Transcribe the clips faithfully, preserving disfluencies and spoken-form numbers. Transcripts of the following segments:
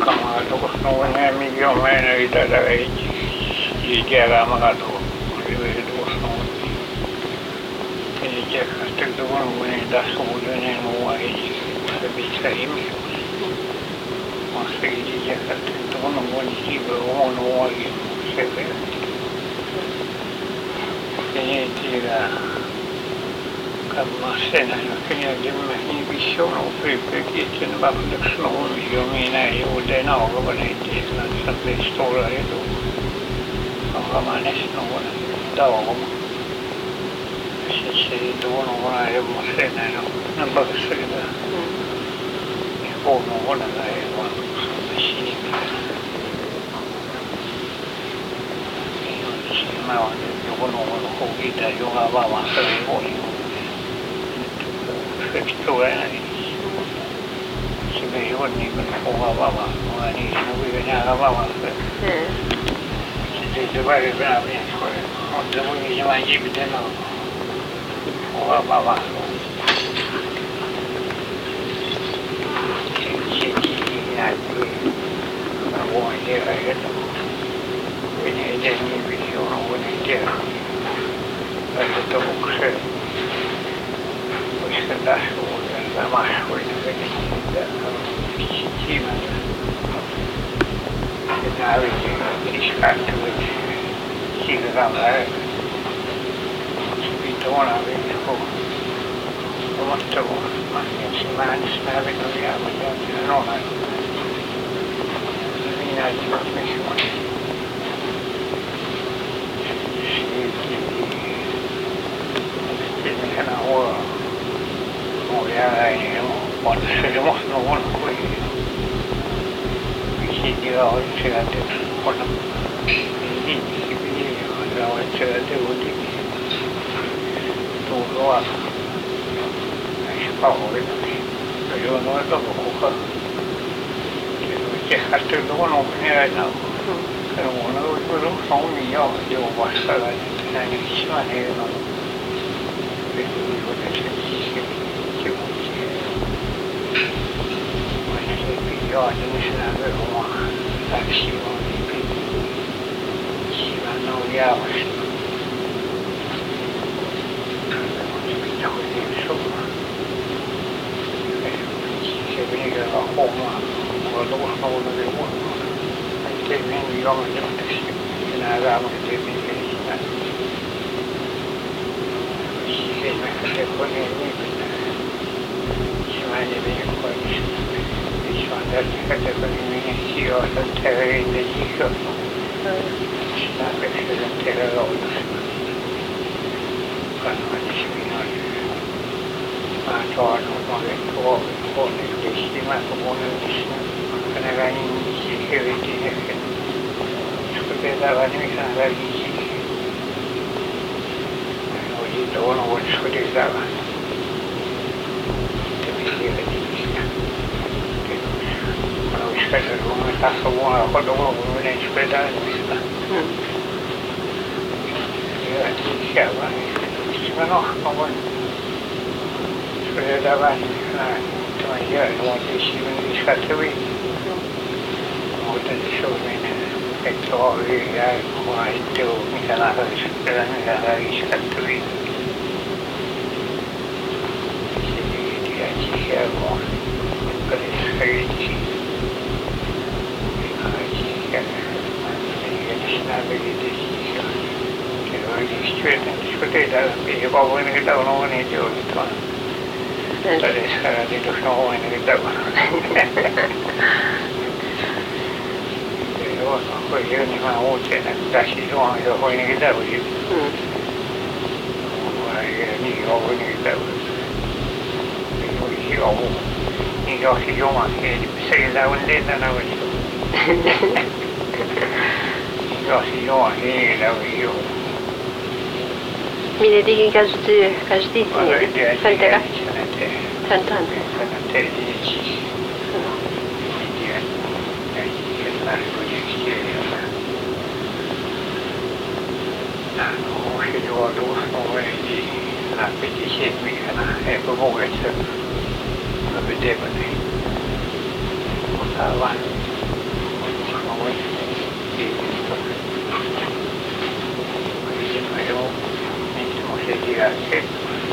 mga tukos nung namin yung may nagitalaga ijara mga to tukos nung ijara tagduan mo na dasulo na yung mga sabi sa imi masaya ijara tagduan mo na iba mo na mga sabi kaya tira kamasena kaya jemma hibisono prepekitsen vapnusnoon jomina juudena organittisena sabi stora etu amanesnoon tauom se tuono ona jemmosena no nabasida ono ona ei vaan sinimi mä oon joku on hukita joka vavassa ei voi tulee se ei ole niin kuin kova vava, vaan niin se on vielä näällä vavassa. Se se väri vähän mies, mutta mun niin se vain jipiten on kova vava. Se se näytti, mä voin tehdä jotain. Kun ei tee niin visioon, kun ei tehdä. Välillä tomukseen. Voisi tässä uudella mahdollinen vedetä siimällä. Ja nämä olivat iskattuvat silmällä. Sitten tuona viikko omatta vuonna. Mä äänestää vedon jäämät jäämät noin. Minä ajattelin, missä Tänä vuonna on jäänyt on se semmoista on kuin siitä on sieltä on niin ja on sieltä uudin tuloa näissä pauloissa se on noin loppukuka se harjoittaa tuon näinä se on ollut omia jo vastalla näin isän heillä Joo, niin sinä voi oma taksi on niin pitkä. Siinä on jäävästi. Mitä on niin sulla? Se menikö on hommaa. Mulla on tuossa ollut vielä huonoa. Ettei mennyt jommiteksi. Enää raamassa ei menikö sitä. Se se on niin niin pitää. Se mä en mene kohdista. Tästä minä sijoitan teille iso. Sitä pestelän teille lounassa. Kannattis minä mä oon saanut monet huoneet pistimään, kun mun yhdessä. Tänä ihmisiä hyvitin ehkä. Kun teetään nimikään väliin. Mä olisin tuonut vuodessa kotisävän. Pero no me está como cuando uno viene a esperar está ya ya va si no no bueno pero ya va todavía no te sirve ni escatui no te sirve esto ya como hay te mi canal de esperar mi canal de escatui si ya si ya no pero es que Discoteca, io avevo in realtà un uomo nei giorni, adesso era di tutti un uomo in realtà. Io poi io mi fa molto, da ci sono, io poi in realtà così. Io ho in realtà così. Poi io ho, io ho si chiama che sei da un letto da così. Io si chiama che da così. Mine digin каждый каждый день. Фантера. Фантан. grazie.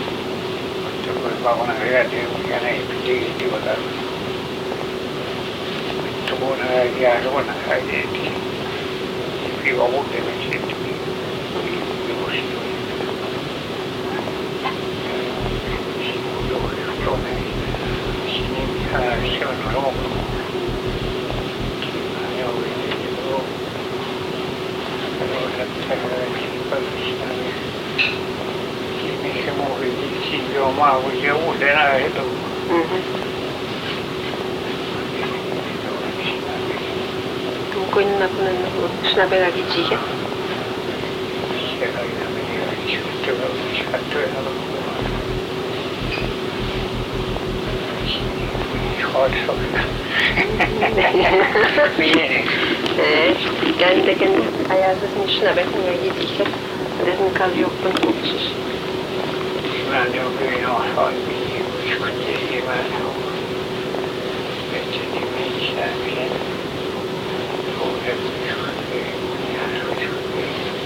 Una grazie che ne è di guardare. Tu buona grazie, buona grazie. Vivo molto e mi sento vivo sto. Sono roba. Siamo ma vogliamo dare tu. Tunggu na po na sinabi lagi siya. Siya ay namin yung ito ito ito Eh, ganda ganda. Ayazasın sinabi kung lagi siya. Dahil kalıyor pun kopsus. Ben de bugün o halde çıkınca ben o beklediğimi işlerken o hep çıkınca yani o çıkınca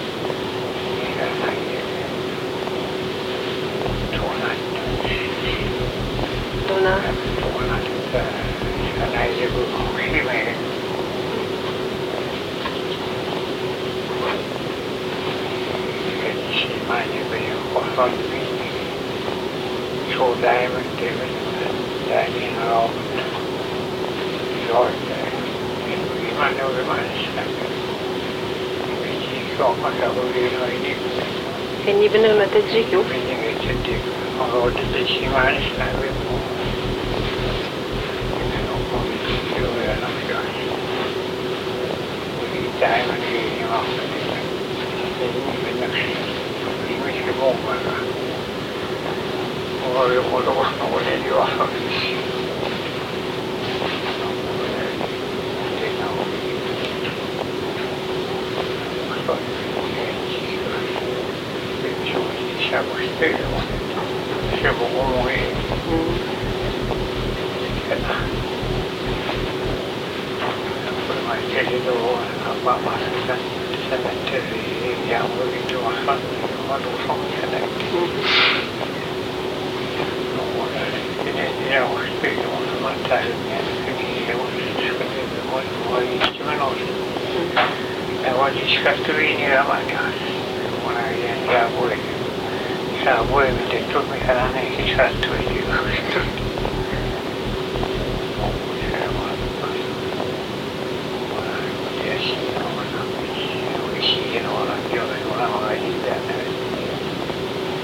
Dona. Dona sanayide bu kuşime Şimani benim korsan çoğu daimın demedim daimin ağabeyim zor iman o zaman istedim bir şey olmasa bu bir oyunu Hindi benar matajik yun. benim geçirdim orada da şimani istedim Diamond getting off of it. Even the English woman or the one of us know any off of this. Siamo stessi, siamo come Jadi apa masa cemetery yang begitu asal malu fungsinya. Ini dia mesti orang macamnya ini yang seperti orang orang istimewa. Orang sekarang ini ramai orang yang dia boleh, saya boleh menjadi makanan yang satu itu.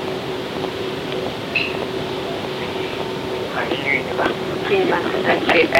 Ini mah,